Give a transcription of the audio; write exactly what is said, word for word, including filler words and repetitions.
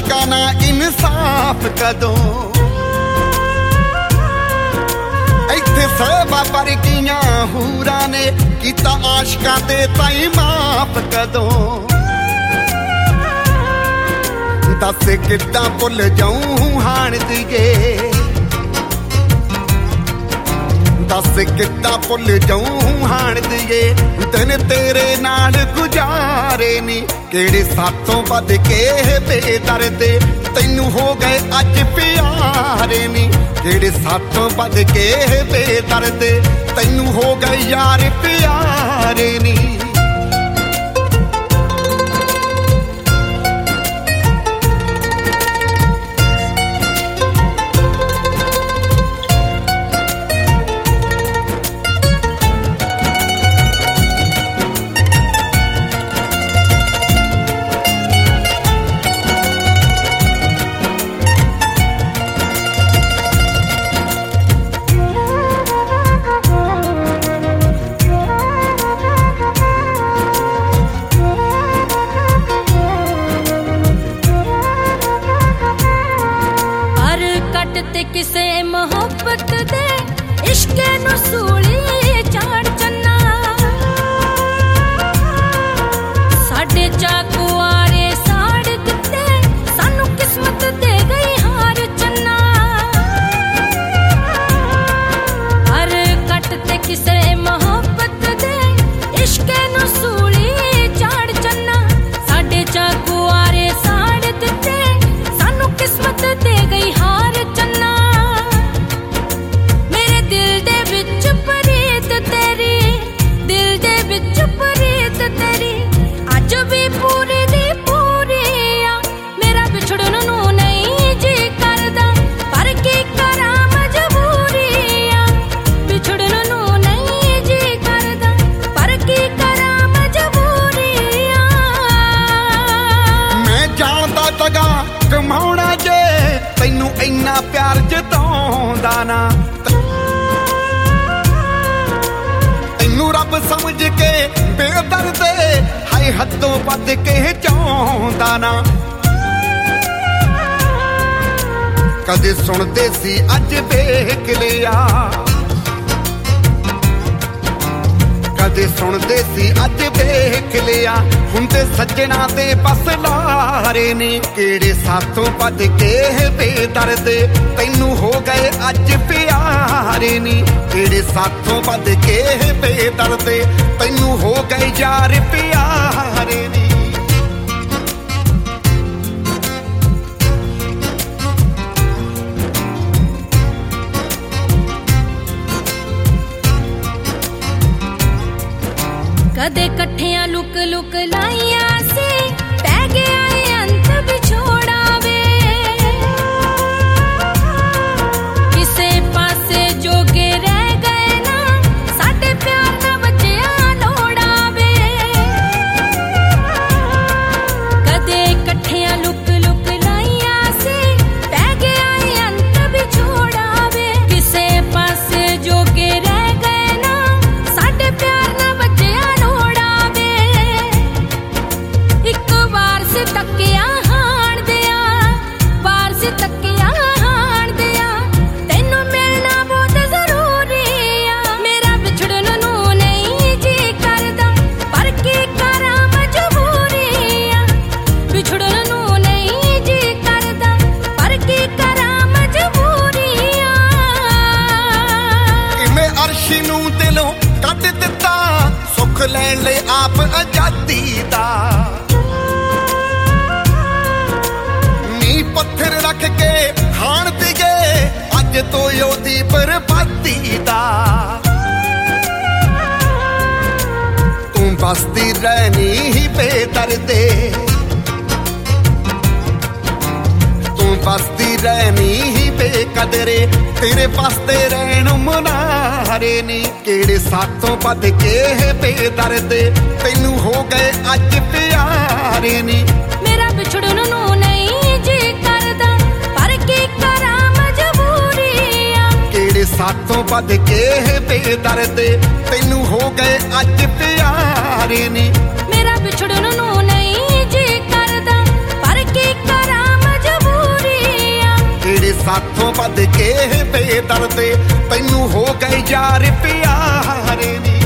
ਹੋਏਗਾ ਨਾ ਇਨਸਾਫ ਕਦੋਂ। ਇੱਥੇ ਸਭਾ ਵਰਗੀਆਂ ਹੂਰਾਂ ਨੇ ਕੀਤਾ ਆਸ਼ਕਾਂ ਤੇ ਤਾਈ ਮਾਫ ਕਦੋਂ। ਦੱਸ ਕਿੱਦਾਂ ਭੁੱਲ ਜਾਊਂ ਹਾਣ ਦੀਏ, ਦੱਸ ਕਿੱਦਾਂ ਭੁੱਲ ਜਾਊਂ ਹਾਣ ਦੀਏ। ਦਿਨ ਤੇਰੇ ਨਾਲ ਗੁਜ਼ਾਰੇ ਨੀ ਕਿਹੜੇ ਸਾਥੋਂ ਵੱਧ ਕੇ ਬੇਦਰਦੇ ਤੈਨੂੰ ਹੋ ਗਏ ਅੱਜ ਪਿਆਰੇ ਨੀ। ਕਿਹੜੇ ਸਾਥੋਂ ਵੱਧ ਕੇ ਬੇਦਰਦੇ ਤੈਨੂੰ ਹੋ ਗਏ ਯਾਰ ਪਿਆਰੇ ਨੀ। ਤੇ ਕਿਸੇ ਮੁਹੱਬਤ ਦੇ ਇਸ਼ਕੇ ਨੂੰ ਸੂਲੀ ਚਾੜ ਚੰਨਾ। ਸਾਡੇ ਚਾਕੂਆਰੇ ਸਾੜ ਦਿੱਤੇ ਸਾਨੂੰ ਕਿਸਮਤ ਦੇ ਗਈ ਹਾਰ ਚੰਨਾ। ਹਰ ਕੱਟ ਤੇ ਕਿਸੇ ਮੁਹੱਬਤ ਦੇ ਇਸ਼ਕੇ ਨੂੰ ਸੂਲੀ ਚਾੜ ਚੰਨਾ। ਸਾਡੇ ਚਾਕੂਆਰੇ ਸਾੜ ਦਿੱਤੇ ਸਾਨੂੰ ਕਿਸਮਤ ਦੇ ਗਈ ਹਾਰ ਚੰਨਾ। ਮੇਰੇ ਦਿਲ ਦੇ ਵਿੱਚ ਪ੍ਰੀਤ ਤੇਰੀ, ਦਿਲ ਦੇ ਵਿੱਚ ਪ੍ਰੀਤ ਤੇਰੀ ਅੱਜ ਵੀ ਪੂਰੀ ਦੀ ਪੂਰੀ ਆ। ਮੇਰਾ ਵਿਛੜਨ ਨੂੰ ਨਹੀਂ ਜੀ ਕਰਦਾ ਪਰ ਕੀ ਕਰਾਂ ਮਜਬੂਰੀ ਆ। ਵਿਛੜਨ ਨੂੰ ਨਹੀਂ ਜੀ ਕਰਦਾ ਪਰ ਕੀ ਕਰਾਂ ਮਜਬੂਰੀ ਆ। ਮੈਂ ਜਾਣਦਾ ਤਗਾ ਕਮਾਉਣਾ ਜੇ ਤੈਨੂੰ ਇੰਨਾ ਪਿਆਰ ਜਤਾਉਂਦਾ ਨਾ। ਤੈਨੂੰ ਰੱਬ ਸਮਝ ਕੇ ਬੇਦਰਦੇ ਹਾਏ ਹੱਦੋਂ ਵੱਧ ਕੇ ਚਾਹੁੰਦਾ ਨਾ। ਕਦੇ ਸੁਣਦੇ ਸੀ ਅੱਜ ਵੇਖ ਲਿਆ, ਕਦੇ ਸੁਣਦੇ ਸੀ ਅੱਜ ਵੇਖ ਲਿਆ। ਹੁੰਦੇ ਸੱਜਣਾ ਦੇ ਬਸ ਲਾਰੇ ਨੇ ਕਿਹੜੇ ਸਾਥੋਂ ਵੱਧ ਕੇ ਬੇਦਰਦੇ ਤੈਨੂੰ ਹੋ ਗਏ ਅੱਜ ਪਿਆਰੇ ਨੀ। ਕਿਹੜੇ ਸਾਥੋਂ ਵੱਧ ਕੇ ਬੇਦਰਦੇ ਤੈਨੂੰ ਹੋ ਗਏ ਯਾਰ ਪਿਆਰੇ ਨੀ। ਕਦੇ ਇਕੱਠਿਆਂ ਲੁਕ ਲੁਕ ਲਾਈਆਂ ਸੀ ਪੈ ਗਿਆ ਏ ਅੰਤ ਵਿਛੋੜਾ ਵੇ। ਕਿਸੇ ਪਾਸੇ ਜੋਗੇ ਰਹਿ ਗਏ ਨਾ ਸਾਡੇ ਪਿਆਰ ਦਾ ਬਚਿਆ ਲੋੜਾ ਵੇ। ਕਦੇ ਇਕੱਠਿਆਂ ਲੁਕ ਲੁਕ ਲਾਈਆਂ ਸੀ ਪੈ ਗਿਆ ਏ ਅੰਤ ਵਿਛੋੜਾ ਵੇ। ਕਿਸੇ ਪਾਸੇ ਜੋਗੇ ਰਹਿ ਗਏ ਨਾ ਸਾਡੇ ਪਿਆਰ ਦਾ ਬਚਿਆ ਤੱਕਿਆ ਹਾਣ ਦਿਆ, ਵਾਰ ਸੀ ਤੱਕਿਆ ਹਾਣ ਦਿਆ। ਤੈਨੂੰ ਮਿਲਣਾ ਬਹੁਤ ਜ਼ਰੂਰੀ ਆ। ਮੇਰਾ ਵਿਛੜਨ ਨੂੰ ਨਹੀਂ ਜੀ ਕਰਦਾ ਪਰ ਕੀ ਕਰਾਂ ਮਜਬੂਰੀ ਆ। ਵਿਛੜਨ ਨੂੰ ਨਹੀਂ ਜੀ ਕਰਦਾ ਪਰ ਕੀ ਕਰਾਂ ਮਜਬੂਰੀ ਆ। ਕਿਵੇਂ ਅਰਸ਼ੀ ਨੂੰ ਦਿਲੋਂ ਕੱਢ ਦਿੱਤਾ ਸੁੱਖ ਲੈਣ ਲਈ ਆਪ ਆਜ਼ਾਦੀ ਦਾ। ਪੱਥਰ ਰੱਖ ਕੇ ਹਾਣ ਦੀਏ ਅੱਜ ਤੋਂ ਉਹਦੀ ਬਰਬਾਦੀ ਦਾ। ਤੂੰ ਬਸਦੀ ਰਹਿਣੀ ਹੀ ਬੇਦਰਦੇ, ਤੂੰ ਬਸਦੀ ਰਹਿਣੀ ਹੀ ਬੇਕਦਰੇ। ਤੇਰੇ ਬਸਦੇ ਰਹਿਣ ਮਨਾਰੇ ਨੀ ਕਿਹੜੇ ਸਾਥੋਂ ਵੱਧ ਕੇ ਬੇਦਰਦੇ ਤੈਨੂੰ ਹੋ ਗਏ ਅੱਜ ਪਿਆਰੇ ਨੀ। ਮੇਰਾ ਵਿਛੜਨ ਨੂੰ ਨਹੀਂ ਜੀ ਕਰਦਾ ਪਰ ਕੀ ਕਰਾਂ ਮਜਬੂਰੀ ਆ। ਕਿਹੜੇ ਸਾਥੋਂ ਵੱਧ ਕੇ ਬੇਦਰਦੇ ਤੈਨੂੰ ਹੋ ਗਏ ਅੱਜ ਪਿਆਰੇ ਨੀ। ਮੇਰਾ ਵਿਛੜਨ ਨੂੰ ਨਹੀਂ ਜੀ ਕਰਦਾ ਪਰ ਕੀ ਕਰਾਂ ਮਜਬੂਰੀ ਸਾਥੋਂ ਵੱਧ ਕੇ ਬੇਦਰਦੇ ਤੈਨੂੰ ਹੋ ਗਏ ਯਾਰ ਪਿਆਰੇ ਨੀ।